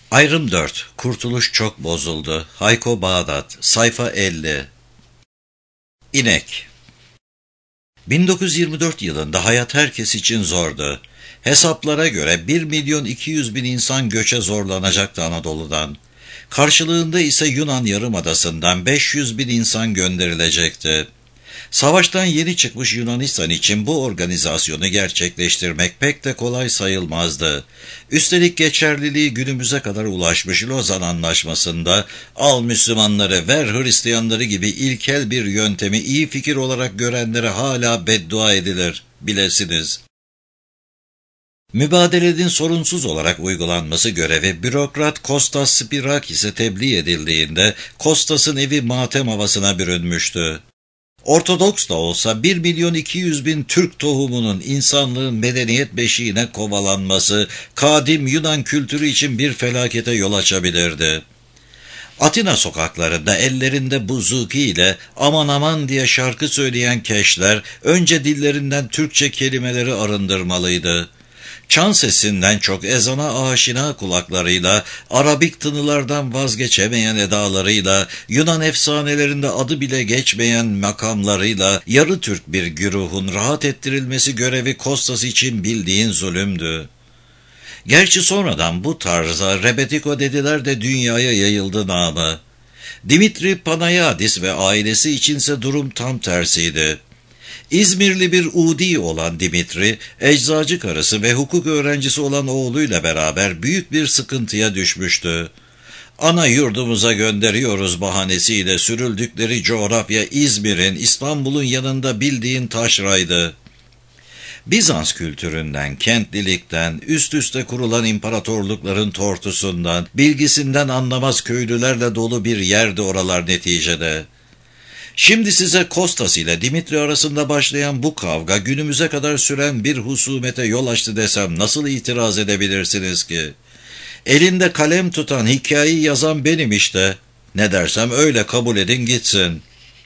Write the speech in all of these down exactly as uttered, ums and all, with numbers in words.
Ayrım dört. Kurtuluş çok bozuldu. Hayko Bağdat. Sayfa elli. İnek. bin dokuz yüz yirmi dört yılında hayat herkes için zordu. Hesaplara göre bir milyon iki yüz bin insan göçe zorlanacaktı Anadolu'dan. Karşılığında ise Yunan Yarımadası'ndan beş yüz bin insan gönderilecekti. Savaştan yeni çıkmış Yunanistan için bu organizasyonu gerçekleştirmek pek de kolay sayılmazdı. Üstelik geçerliliği günümüze kadar ulaşmış Lozan Anlaşması'nda al Müslümanları ver Hristiyanları gibi ilkel bir yöntemi iyi fikir olarak görenlere hala beddua edilir, bilesiniz. Mübadelenin sorunsuz olarak uygulanması görevi bürokrat Kostas Spirakis'e tebliğ edildiğinde Kostas'ın evi matem havasına bürünmüştü. Ortodoks da olsa bir milyon iki yüz bin Türk tohumunun insanlığın medeniyet beşiğine kovalanması, kadim Yunan kültürü için bir felakete yol açabilirdi. Atina sokaklarında ellerinde buzuki ile aman aman diye şarkı söyleyen keşler, önce dillerinden Türkçe kelimeleri arındırmalıydı. Çan sesinden çok ezana aşina kulaklarıyla, Arabik tınılardan vazgeçemeyen edalarıyla, Yunan efsanelerinde adı bile geçmeyen makamlarıyla, yarı Türk bir güruhun rahat ettirilmesi görevi Kostas için bildiğin zulümdü. Gerçi sonradan bu tarza rebetiko dediler de dünyaya yayıldı namı. Dimitri Panayadis ve ailesi içinse durum tam tersiydi. İzmirli bir Udi olan Dimitri, eczacı karısı ve hukuk öğrencisi olan oğluyla beraber büyük bir sıkıntıya düşmüştü. Ana yurdumuza gönderiyoruz bahanesiyle sürüldükleri coğrafya İzmir'in, İstanbul'un yanında bildiğin taşraydı. Bizans kültüründen, kentlilikten, üst üste kurulan imparatorlukların tortusundan, bilgisinden anlamaz köylülerle dolu bir yerdi oralar neticede. Şimdi size Kostas ile Dimitri arasında başlayan bu kavga günümüze kadar süren bir husumete yol açtı desem nasıl itiraz edebilirsiniz ki? Elinde kalem tutan, hikayeyi yazan benim işte. Ne dersem öyle kabul edin gitsin.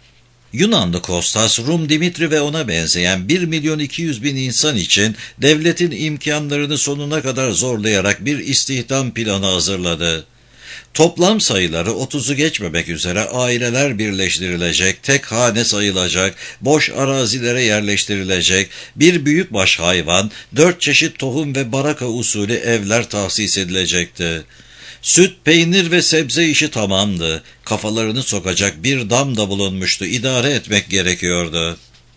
Yunanlı Kostas, Rum Dimitri ve ona benzeyen bir milyon iki yüz bin insan için devletin imkanlarını sonuna kadar zorlayarak bir istihdam planı hazırladı. Toplam sayıları otuzu geçmemek üzere aileler birleştirilecek, tek hane sayılacak, boş arazilere yerleştirilecek, bir büyükbaş hayvan, dört çeşit tohum ve baraka usulü evler tahsis edilecekti. Süt, peynir ve sebze işi tamamdı. Kafalarını sokacak bir dam da bulunmuştu, idare etmek gerekiyordu.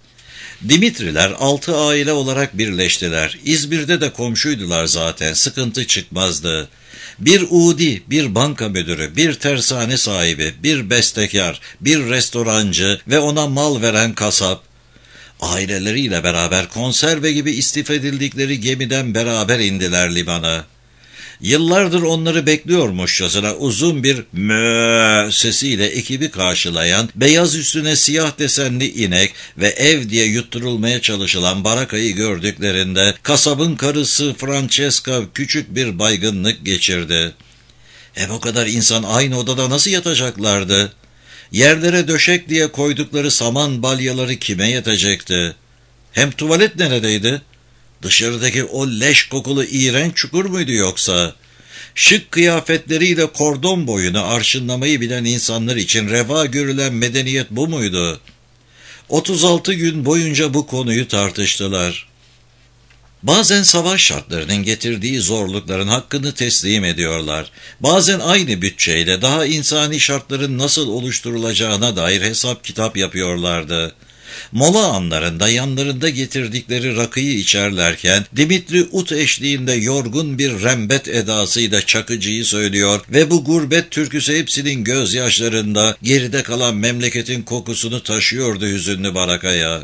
Dimitriler altı aile olarak birleştiler. İzmir'de de komşuydular zaten, sıkıntı çıkmazdı. Bir Udi, bir banka müdürü, bir tersane sahibi, bir bestekar, bir restorancı ve ona mal veren kasap. Aileleriyle beraber konserve gibi istifedildikleri gemiden beraber indiler limana. Yıllardır onları bekliyormuşçasına uzun bir mö sesiyle ekibi karşılayan, beyaz üstüne siyah desenli inek ve ev diye yutturulmaya çalışılan barakayı gördüklerinde kasabın karısı Francesca küçük bir baygınlık geçirdi. Hem o kadar insan aynı odada nasıl yatacaklardı? Yerlere döşek diye koydukları saman balyaları kime yetecekti? Hem tuvalet neredeydi? Dışarıdaki o leş kokulu iğrenç çukur muydu yoksa? Şık kıyafetleriyle kordon boyunu arşınlamayı bilen insanlar için reva görülen medeniyet bu muydu? otuz altı gün boyunca bu konuyu tartıştılar. Bazen savaş şartlarının getirdiği zorlukların hakkını teslim ediyorlar. Bazen aynı bütçeyle daha insani şartların nasıl oluşturulacağına dair hesap kitap yapıyorlardı. Mola anlarında yanlarında getirdikleri rakıyı içerlerken Dimitri ut eşliğinde yorgun bir rembet edasıyla Çakıcı'yı söylüyor ve bu gurbet türküsü hepsinin gözyaşlarında geride kalan memleketin kokusunu taşıyordu hüzünlü barakaya.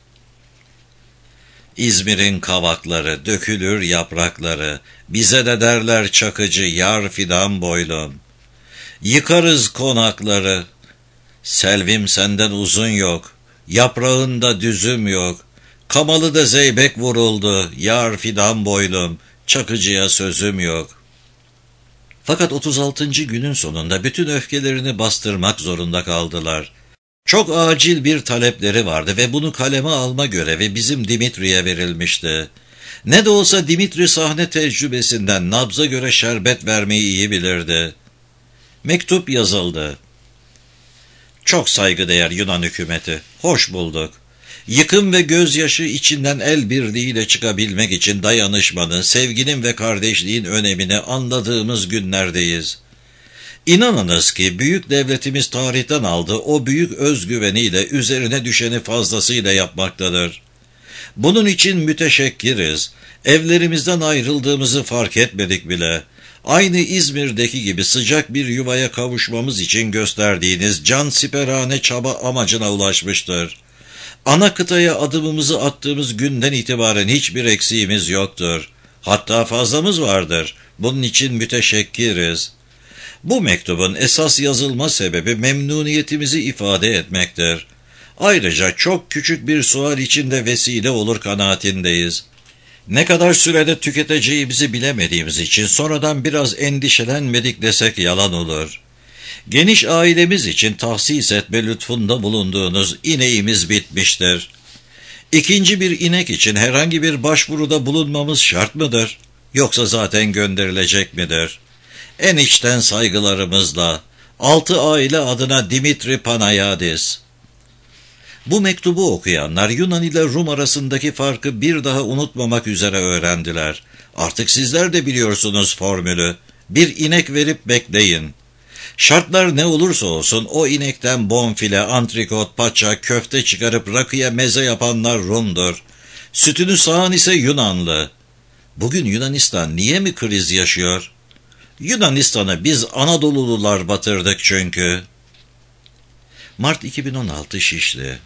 İzmir'in kavakları, dökülür yaprakları, bize de derler Çakıcı, yar fidan boylum. Yıkarız konakları, selvim senden uzun yok. Yaprağında düzüm yok, Kamalı'da zeybek vuruldu, yar fidan boylum, Çakıcı'ya sözüm yok. Fakat otuz altıncı günün sonunda bütün öfkelerini bastırmak zorunda kaldılar. Çok acil bir talepleri vardı ve bunu kaleme alma görevi bizim Dimitri'ye verilmişti. Ne de olsa Dimitri sahne tecrübesinden nabza göre şerbet vermeyi iyi bilirdi. Mektup yazıldı. Çok saygıdeğer Yunan hükümeti, hoş bulduk. Yıkım ve gözyaşı içinden el birliğiyle çıkabilmek için dayanışmanın, sevginin ve kardeşliğin önemini anladığımız günlerdeyiz. İnanınız ki büyük devletimiz tarihten aldığı o büyük özgüveniyle üzerine düşeni fazlasıyla yapmaktadır. Bunun için müteşekkiriz. Evlerimizden ayrıldığımızı fark etmedik bile. Aynı İzmir'deki gibi sıcak bir yuvaya kavuşmamız için gösterdiğiniz cansiperane çaba amacına ulaşmıştır. Ana kıtaya adımımızı attığımız günden itibaren hiçbir eksiğimiz yoktur. Hatta fazlamız vardır. Bunun için müteşekkiriz. Bu mektubun esas yazılma sebebi memnuniyetimizi ifade etmektir. Ayrıca çok küçük bir sual için de vesile olur kanaatindeyiz. Ne kadar sürede tüketeceğimizi bilemediğimiz için sonradan biraz endişelenmedik desek yalan olur. Geniş ailemiz için tahsis etme lütfunda bulunduğunuz ineğimiz bitmiştir. İkinci bir inek için herhangi bir başvuruda bulunmamız şart mıdır? Yoksa zaten gönderilecek midir? En içten saygılarımızla, altı aile adına Dimitri Panayadis. Bu mektubu okuyanlar Yunan ile Rum arasındaki farkı bir daha unutmamak üzere öğrendiler. Artık sizler de biliyorsunuz formülü. Bir inek verip bekleyin. Şartlar ne olursa olsun o inekten bonfile, antrikot, paça, köfte çıkarıp rakıya meze yapanlar Rum'dur. Sütünü sağan ise Yunanlı. Bugün Yunanistan niye mi kriz yaşıyor? Yunanistan'ı biz Anadolulular batırdık çünkü. Mart iki bin on altı Şişli.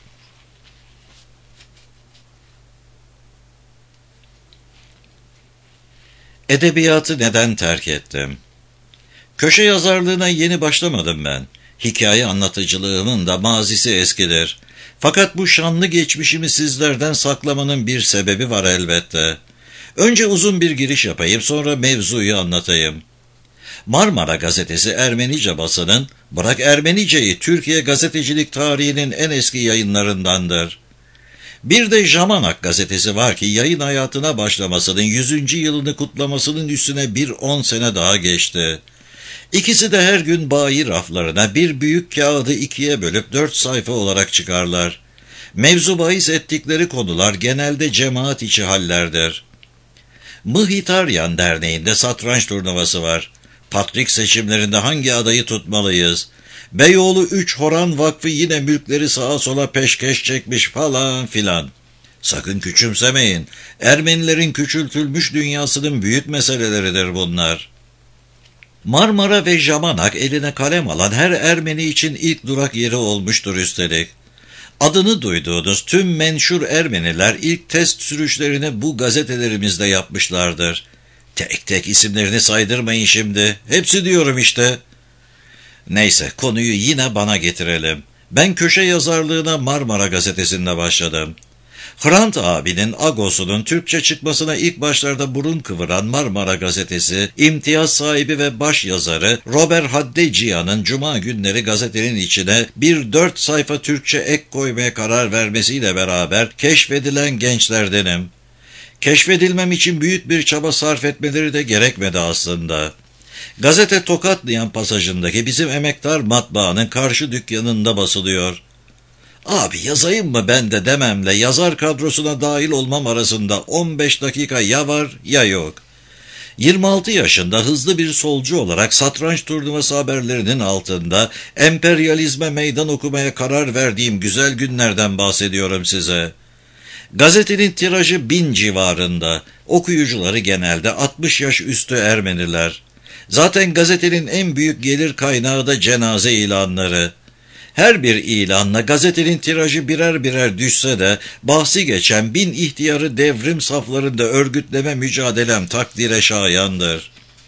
Edebiyatı neden terk ettim? Köşe yazarlığına yeni başlamadım ben. Hikaye anlatıcılığımın da mazisi eskidir. Fakat bu şanlı geçmişimi sizlerden saklamanın bir sebebi var elbette. Önce uzun bir giriş yapayım, sonra mevzuyu anlatayım. Marmara Gazetesi Ermenice basının, bırak Ermenice'yi, Türkiye gazetecilik tarihinin en eski yayınlarındandır. Bir de Jamanak gazetesi var ki yayın hayatına başlamasının yüzüncü yılını kutlamasının üstüne bir on sene daha geçti. İkisi de her gün bayi raflarına bir büyük kağıdı ikiye bölüp dört sayfa olarak çıkarlar. Mevzu bahis ettikleri konular genelde cemaat içi hallerdir. Mıhitaryan Derneği'nde satranç turnuvası var. Patrik seçimlerinde hangi adayı tutmalıyız? Beyoğlu üç Horan Vakfı yine mülkleri sağa sola peşkeş çekmiş falan filan. Sakın küçümsemeyin. Ermenilerin küçültülmüş dünyasının büyük meseleleridir bunlar. Marmara ve Jamanak eline kalem alan her Ermeni için ilk durak yeri olmuştur üstelik. Adını duyduğunuz tüm menşur Ermeniler ilk test sürüşlerini bu gazetelerimizde yapmışlardır. Tek tek isimlerini saydırmayın şimdi. Hepsi diyorum işte. Neyse, konuyu yine bana getirelim. Ben köşe yazarlığına Marmara Gazetesi'nde başladım. Hrant abinin Agos'unun Türkçe çıkmasına ilk başlarda burun kıvıran Marmara Gazetesi, imtiyaz sahibi ve baş yazarı Robert Haddeciyan'ın Cuma günleri gazetenin içine bir dört sayfa Türkçe ek koymaya karar vermesiyle beraber keşfedilen gençlerdenim. Keşfedilmem için büyük bir çaba sarf etmeleri de gerekmedi aslında. Gazete Tokatlayan pasajındaki bizim emektar matbaanın karşı dükkanında basılıyor. Abi yazayım mı ben de dememle yazar kadrosuna dahil olmam arasında on beş dakika ya var ya yok. yirmi altı yaşında hızlı bir solcu olarak satranç turnuvası haberlerinin altında emperyalizme meydan okumaya karar verdiğim güzel günlerden bahsediyorum size. Gazetenin tirajı bin civarında, okuyucuları genelde altmış yaş üstü Ermeniler. Zaten gazetenin en büyük gelir kaynağı da cenaze ilanları. Her bir ilanla gazetenin tirajı birer birer düşse de bahsi geçen bin ihtiyarı devrim saflarında örgütleme mücadelem takdire şayandır.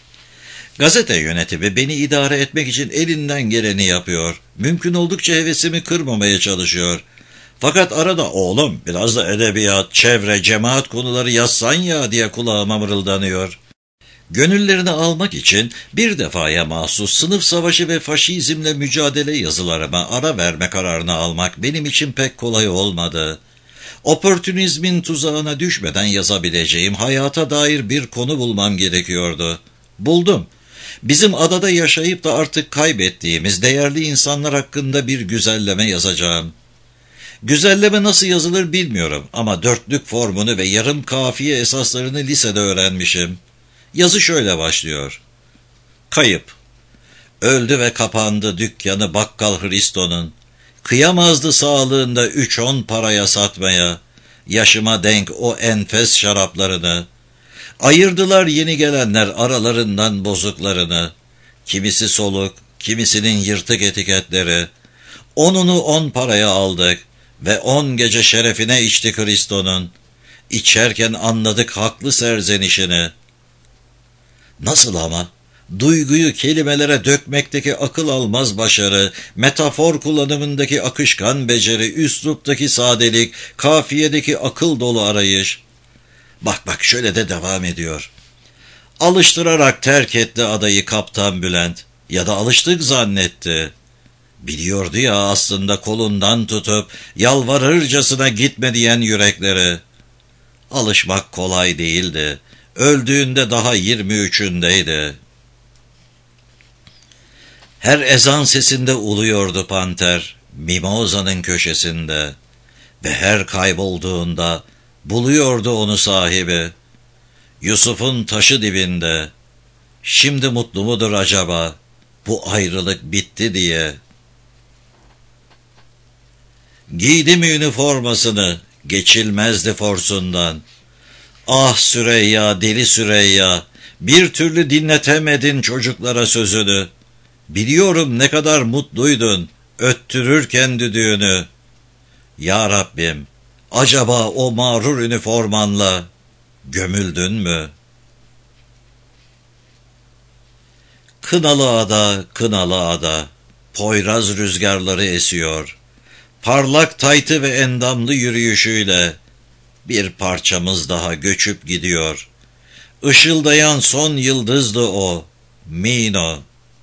Gazete yönetimi beni idare etmek için elinden geleni yapıyor. Mümkün oldukça hevesimi kırmamaya çalışıyor. Fakat arada oğlum biraz da edebiyat, çevre, cemaat konuları yazsan ya diye kulağıma mırıldanıyor. Gönüllerini almak için bir defaya mahsus sınıf savaşı ve faşizmle mücadele yazılarıma ara verme kararını almak benim için pek kolay olmadı. Opportunizmin tuzağına düşmeden yazabileceğim hayata dair bir konu bulmam gerekiyordu. Buldum. Bizim adada yaşayıp da artık kaybettiğimiz değerli insanlar hakkında bir güzelleme yazacağım. Güzelleme nasıl yazılır bilmiyorum ama dörtlük formunu ve yarım kafiye esaslarını lisede öğrenmişim. Yazı şöyle başlıyor. Kayıp. Öldü ve kapandı dükkanı bakkal Hristo'nun. Kıyamazdı sağlığında üç on paraya satmaya, yaşıma denk o enfes şaraplarını. Ayırdılar yeni gelenler aralarından bozuklarını. Kimisi soluk, kimisinin yırtık etiketleri. Onunu on paraya aldık ve on gece şerefine içtik Hristo'nun. İçerken anladık haklı serzenişini. Nasıl ama? Duyguyu kelimelere dökmekteki akıl almaz başarı, metafor kullanımındaki akışkan beceri, üsluptaki sadelik, kafiyedeki akıl dolu arayış. Bak bak şöyle de devam ediyor. Alıştırarak terk etti adayı Kaptan Bülent ya da alıştık zannetti. Biliyordu ya aslında kolundan tutup yalvarırcasına gitme diyen yürekleri. Alışmak kolay değildi. Öldüğünde daha yirmi üçündeydi. Her ezan sesinde uluyordu panter, mimozanın köşesinde ve her kaybolduğunda buluyordu onu sahibi. Yusuf'un taşı dibinde, şimdi mutlu mudur acaba, bu ayrılık bitti diye. Giydi mi üniformasını, geçilmezdi forsundan. Ah Süreyya, deli Süreyya, bir türlü dinletemedin çocuklara sözünü. Biliyorum ne kadar mutluydun, öttürürken düdüğünü. Ya Rabbim, acaba o mağrur üniformanla gömüldün mü? Kınalı ada, kınalı ada, Poyraz rüzgarları esiyor. Parlak taytı ve endamlı yürüyüşüyle bir parçamız daha göçüp gidiyor. Işıldayan son yıldızdı o, Mino.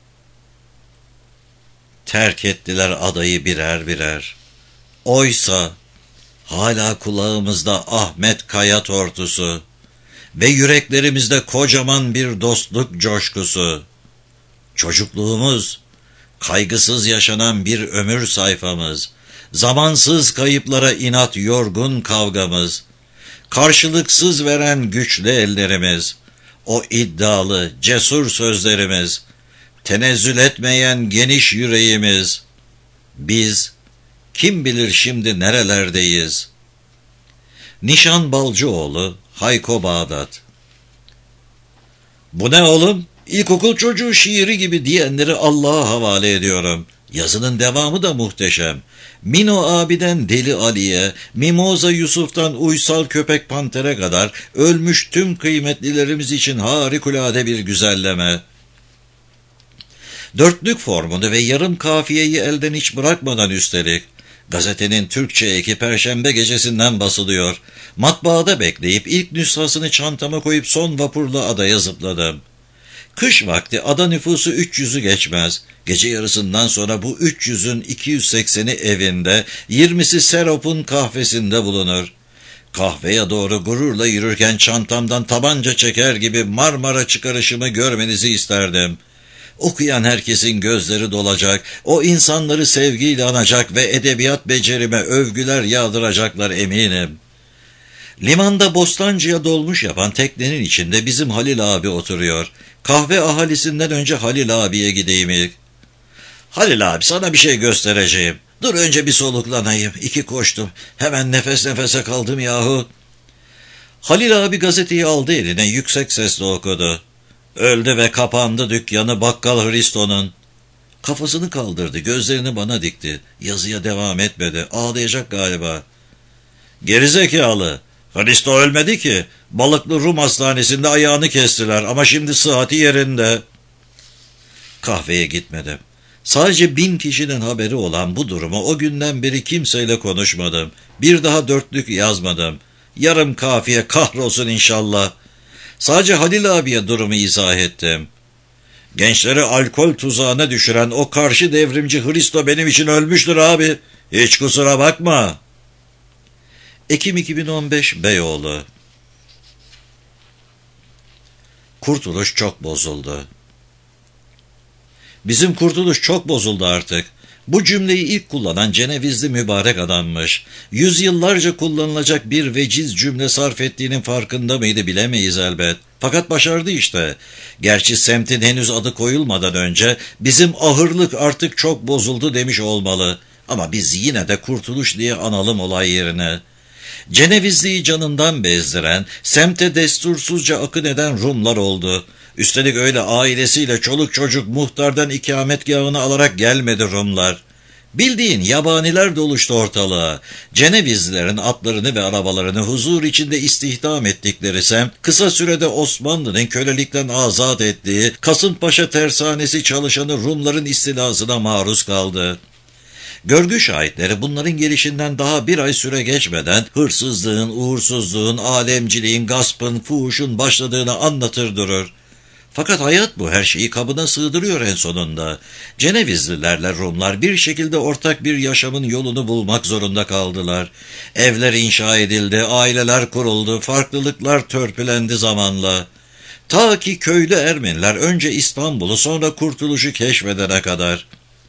Terk ettiler adayı birer birer. Oysa hala kulağımızda Ahmet Kaya tortusu ve yüreklerimizde kocaman bir dostluk coşkusu. Çocukluğumuz, kaygısız yaşanan bir ömür sayfamız, zamansız kayıplara inat yorgun kavgamız, karşılıksız veren güçlü ellerimiz, o iddialı, cesur sözlerimiz, tenezzül etmeyen geniş yüreğimiz. Biz, kim bilir şimdi nerelerdeyiz? Nişan Balcıoğlu, Hayko Bağdat. Bu ne oğlum? İlkokul çocuğu şiiri gibi diyenleri Allah'a havale ediyorum. Yazının devamı da muhteşem. Mino abiden Deli Ali'ye, Mimoza Yusuf'tan Uysal Köpek Panter'e kadar ölmüş tüm kıymetlilerimiz için harikulade bir güzelleme. Dörtlük formunu ve yarım kafiyeyi elden hiç bırakmadan üstelik. Gazetenin Türkçe eki Perşembe gecesinden basılıyor. Matbaada bekleyip ilk nüshasını çantama koyup son vapurla adaya zıpladım. Kış vakti ada nüfusu üç yüzü geçmez. Gece yarısından sonra bu üç yüzün iki yüz sekseni evinde, yirmisi Serop'un kahvesinde bulunur. Kahveye doğru gururla yürürken çantamdan tabanca çeker gibi Marmara çıkarışımı görmenizi isterdim. Okuyan herkesin gözleri dolacak, o insanları sevgiyle anacak ve edebiyat becerime övgüler yağdıracaklar eminim. Limanda Bostancı'ya dolmuş yapan teknenin içinde bizim Halil abi oturuyor. Kahve ahalisinden önce Halil abiye gideyim ilk. Halil abi sana bir şey göstereceğim. Dur önce bir soluklanayım. İki koştum. Hemen nefes nefese kaldım yahu. Halil abi gazeteyi aldı eline yüksek sesle okudu. Öldü ve kapandı dükkanı bakkal Hristo'nun. Kafasını kaldırdı, gözlerini bana dikti. Yazıya devam etmedi. Ağlayacak galiba. Gerizekalı. Hristo ölmedi ki. Balıklı Rum hastanesinde ayağını kestiler ama şimdi sıhhati yerinde. Kahveye gitmedim. Sadece bin kişinin haberi olan bu durumu o günden beri kimseyle konuşmadım. Bir daha dörtlük yazmadım. Yarım kafiye kahrolsun inşallah. Sadece Halil abiye durumu izah ettim. Gençleri alkol tuzağına düşüren o karşı devrimci Hristo benim için ölmüştür abi. Hiç kusura bakma. Ekim iki bin on beş, Beyoğlu. Kurtuluş çok bozuldu. Bizim kurtuluş çok bozuldu artık. Bu cümleyi ilk kullanan Cenevizli mübarek adammış. Yüzyıllarca kullanılacak bir veciz cümle sarf ettiğinin farkında mıydı bilemeyiz elbet. Fakat başardı işte. Gerçi semtin henüz adı koyulmadan önce bizim ahırlık artık çok bozuldu demiş olmalı. Ama biz yine de kurtuluş diye analım olay yerine. Cenevizli'yi canından bezdiren, semte destursuzca akın eden Rumlar oldu. Üstelik öyle ailesiyle çoluk çocuk muhtardan ikametgahını alarak gelmedi Rumlar. Bildiğin yabaniler doluştu ortalığa. Cenevizlilerin atlarını ve arabalarını huzur içinde istihdam ettikleri semt, kısa sürede Osmanlı'nın kölelikten azat ettiği Kasımpaşa tersanesi çalışanı Rumların istilasına maruz kaldı. Görgü şahitleri bunların gelişinden daha bir ay süre geçmeden hırsızlığın, uğursuzluğun, alemciliğin, gaspın, fuhuşun başladığını anlatır durur. Fakat hayat bu her şeyi kabına sığdırıyor en sonunda. Cenevizlilerle Rumlar bir şekilde ortak bir yaşamın yolunu bulmak zorunda kaldılar. Evler inşa edildi, aileler kuruldu, farklılıklar törpülendi zamanla. Ta ki köylü Ermeniler önce İstanbul'u sonra Kurtuluş'u keşfedene kadar.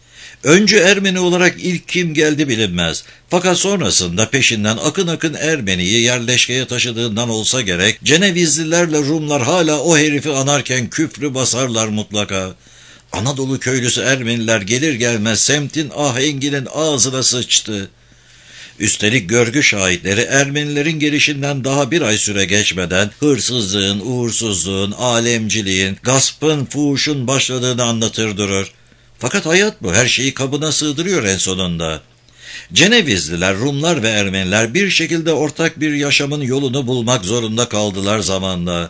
Öncü Ermeni olarak ilk kim geldi bilinmez. Fakat sonrasında peşinden akın akın Ermeni'yi yerleşkeye taşıdığından olsa gerek, Cenevizlilerle Rumlar hala o herifi anarken küfrü basarlar mutlaka. Anadolu köylüsü Ermeniler gelir gelmez semtin ahenginin ağzına sıçtı. Üstelik görgü şahitleri Ermenilerin gelişinden daha bir ay süre geçmeden hırsızlığın, uğursuzluğun, alemciliğin, gaspın, fuhuşun başladığını anlatır durur. Fakat hayat bu her şeyi kabına sığdırıyor en sonunda. Cenevizliler, Rumlar ve Ermeniler bir şekilde ortak bir yaşamın yolunu bulmak zorunda kaldılar zamanla.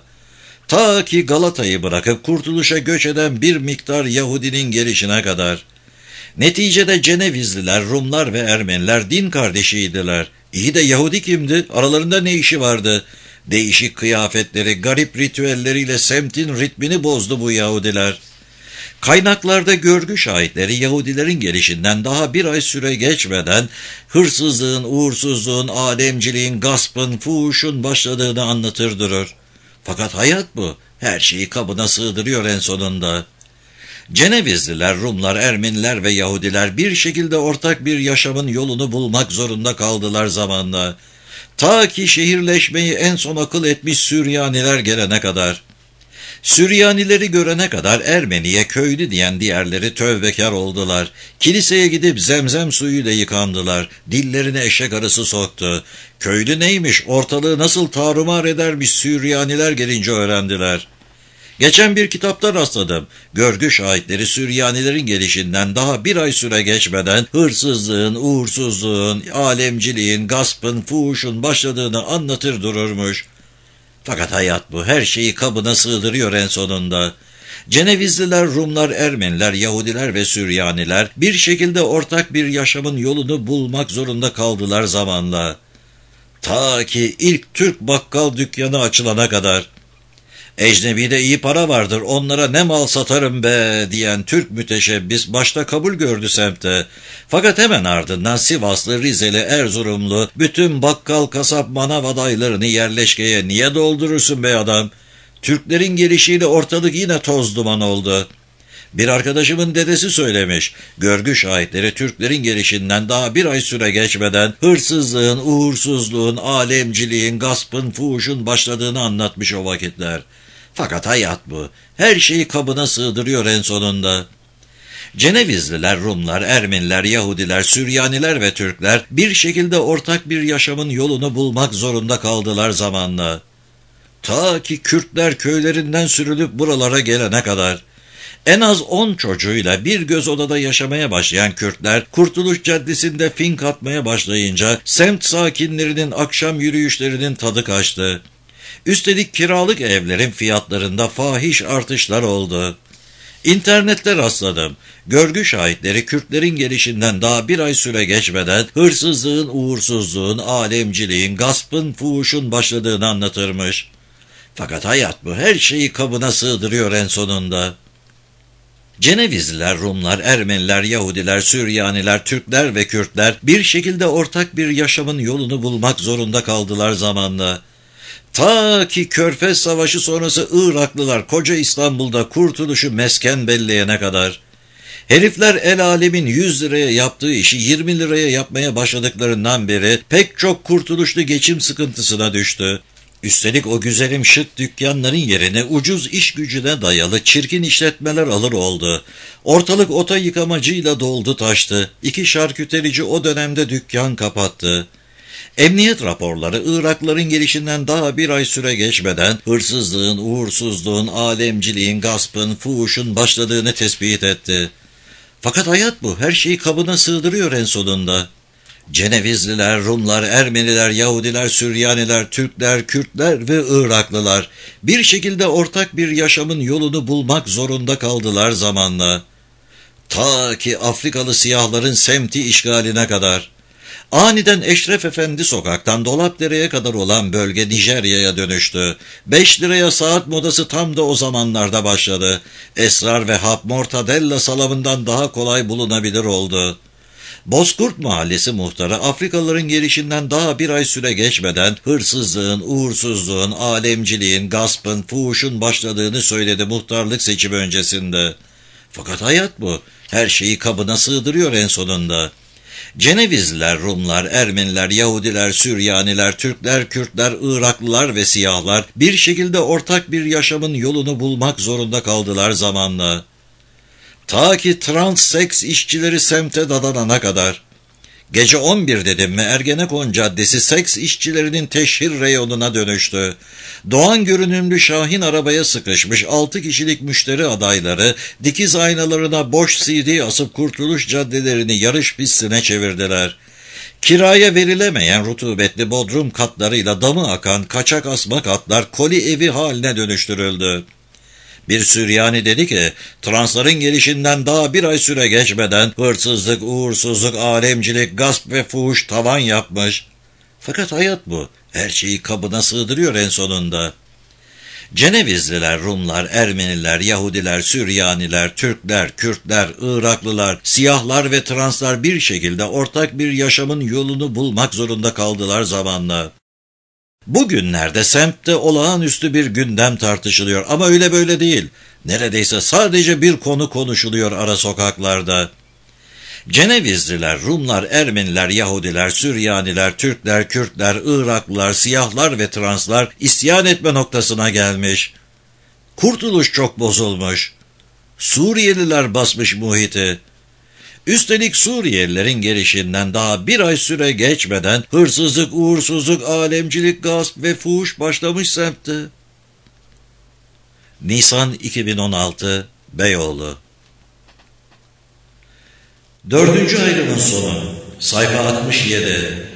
Ta ki Galata'yı bırakıp Kurtuluş'a göç eden bir miktar Yahudinin gelişine kadar. Neticede Cenevizliler, Rumlar ve Ermeniler din kardeşiydiler. İyi de Yahudi kimdi? Aralarında ne işi vardı? Değişik kıyafetleri, garip ritüelleriyle semtin ritmini bozdu bu Yahudiler. Kaynaklarda görgü şahitleri Yahudilerin gelişinden daha bir ay süre geçmeden hırsızlığın, uğursuzluğun, alemciliğin, gaspın, fuhuşun başladığını anlatır durur. Fakat hayat bu. Her şeyi kabına sığdırıyor en sonunda. Cenevizliler, Rumlar, Ermeniler ve Yahudiler bir şekilde ortak bir yaşamın yolunu bulmak zorunda kaldılar zamanla. Ta ki şehirleşmeyi en son akıl etmiş Süryaniler gelene kadar. Süryanileri görene kadar Ermeniye köylü diyen diğerleri tövbekar oldular. Kiliseye gidip zemzem suyuyla yıkandılar. Dillerine eşek arısı soktu. Köylü neymiş, ortalığı nasıl tarumar edermiş Süryaniler gelince öğrendiler. Geçen bir kitapta rastladım. Görgü şahitleri Süryanilerin gelişinden daha bir ay süre geçmeden hırsızlığın, uğursuzluğun, alemciliğin, gaspın, fuhuşun başladığını anlatır dururmuş. Fakat hayat bu her şeyi kabına sığdırıyor en sonunda. Cenevizliler, Rumlar, Ermeniler, Yahudiler ve Süryaniler bir şekilde ortak bir yaşamın yolunu bulmak zorunda kaldılar zamanla. Ta ki ilk Türk bakkal dükkanı açılana kadar. Ecnebi'de iyi para vardır, onlara ne mal satarım be diyen Türk müteşebbis başta kabul gördü semte. Fakat hemen ardından Sivaslı, Rizeli, Erzurumlu bütün bakkal, kasap, manav adaylarını yerleşkeye niye doldurursun be adam? Türklerin gelişiyle ortalık yine toz duman oldu. Bir arkadaşımın dedesi söylemiş, görgü şahitleri Türklerin gelişinden daha bir ay süre geçmeden hırsızlığın, uğursuzluğun, alemciliğin, gaspın, fuhuşun başladığını anlatmış o vakitler. Fakat hayat bu. Her şeyi kabına sığdırıyor en sonunda. Cenevizliler, Rumlar, Ermeniler, Yahudiler, Süryaniler ve Türkler bir şekilde ortak bir yaşamın yolunu bulmak zorunda kaldılar zamanla. Ta ki Kürtler köylerinden sürülüp buralara gelene kadar. En az on çocuğuyla bir göz odada yaşamaya başlayan Kürtler, Kurtuluş Caddesi'nde fink atmaya başlayınca semt sakinlerinin akşam yürüyüşlerinin tadı kaçtı. Üstelik kiralık evlerin fiyatlarında fahiş artışlar oldu. İnternette rastladım. Görgü şahitleri Kürtlerin gelişinden daha bir ay süre geçmeden hırsızlığın, uğursuzluğun, alemciliğin, gaspın, fuhuşun başladığını anlatırmış. Fakat hayat bu her şeyi kabına sığdırıyor en sonunda. Cenevizliler, Rumlar, Ermeniler, Yahudiler, Süryaniler, Türkler ve Kürtler bir şekilde ortak bir yaşamın yolunu bulmak zorunda kaldılar zamanla. Ta ki Körfez Savaşı sonrası Iraklılar koca İstanbul'da kurtuluşu mesken belleyene kadar. Herifler el alemin yüz liraya yaptığı işi yirmi liraya yapmaya başladıklarından beri pek çok kurtuluşlu geçim sıkıntısına düştü. Üstelik o güzelim şık dükkanların yerine ucuz iş gücüne dayalı çirkin işletmeler alır oldu. Ortalık ota yıkamacıyla doldu taştı. İki şarküterici o dönemde dükkan kapattı. Emniyet raporları Iraklıların gelişinden daha bir ay süre geçmeden hırsızlığın, uğursuzluğun, alemciliğin, gaspın, fuhuşun başladığını tespit etti. Fakat hayat bu, her şeyi kabına sığdırıyor en sonunda. Cenevizliler, Rumlar, Ermeniler, Yahudiler, Süryaniler, Türkler, Kürtler ve Iraklılar bir şekilde ortak bir yaşamın yolunu bulmak zorunda kaldılar zamanla. Ta ki Afrikalı siyahların semti işgaline kadar. Aniden Eşref Efendi sokaktan Dolapdere'ye kadar olan bölge Nijerya'ya dönüştü. Beş liraya saat modası tam da o zamanlarda başladı. Esrar ve hap mortadella salamından daha kolay bulunabilir oldu. Bozkurt Mahallesi muhtarı Afrikalıların gelişinden daha bir ay süre geçmeden hırsızlığın, uğursuzluğun, alemciliğin, gaspın, fuhuşun başladığını söyledi muhtarlık seçimi öncesinde. Fakat hayat bu. Her şeyi kabına sığdırıyor en sonunda. Cenevizliler, Rumlar, Ermeniler, Yahudiler, Süryaniler, Türkler, Kürtler, Iraklılar ve siyahlar bir şekilde ortak bir yaşamın yolunu bulmak zorunda kaldılar zamanla. Ta ki trans seks işçileri semte dadanana kadar. Gece on bir dedim mi Ergenekon Caddesi seks işçilerinin teşhir reyonuna dönüştü. Doğan görünümlü şahin arabaya sıkışmış altı kişilik müşteri adayları dikiz aynalarına boş C D asıp Kurtuluş caddelerini yarış pistine çevirdiler. Kiraya verilemeyen rutubetli bodrum katlarıyla damı akan kaçak asma katlar koli evi haline dönüştürüldü. Bir Süryani dedi ki, transların gelişinden daha bir ay süre geçmeden hırsızlık, uğursuzluk, alemcilik, gasp ve fuhuş tavan yapmış. Fakat hayat bu, her şeyi kabına sığdırıyor en sonunda. Cenevizliler, Rumlar, Ermeniler, Yahudiler, Süryaniler, Türkler, Kürtler, Iraklılar, siyahlar ve translar bir şekilde ortak bir yaşamın yolunu bulmak zorunda kaldılar zamanla. Bugünlerde semtte olağanüstü bir gündem tartışılıyor ama öyle böyle değil. Neredeyse sadece bir konu konuşuluyor ara sokaklarda. Cenevizliler, Rumlar, Ermeniler, Yahudiler, Süryaniler, Türkler, Kürtler, Iraklılar, siyahlar ve translar isyan etme noktasına gelmiş. Kurtuluş çok bozulmuş. Suriyeliler basmış muhiti. Üstelik Suriyelilerin gelişinden daha bir ay süre geçmeden hırsızlık, uğursuzluk, alemcilik, gasp ve fuhuş başlamış semtte. Nisan iki bin on altı, Beyoğlu. Dördüncü ayrımın sonu, sayfa altmış yedi.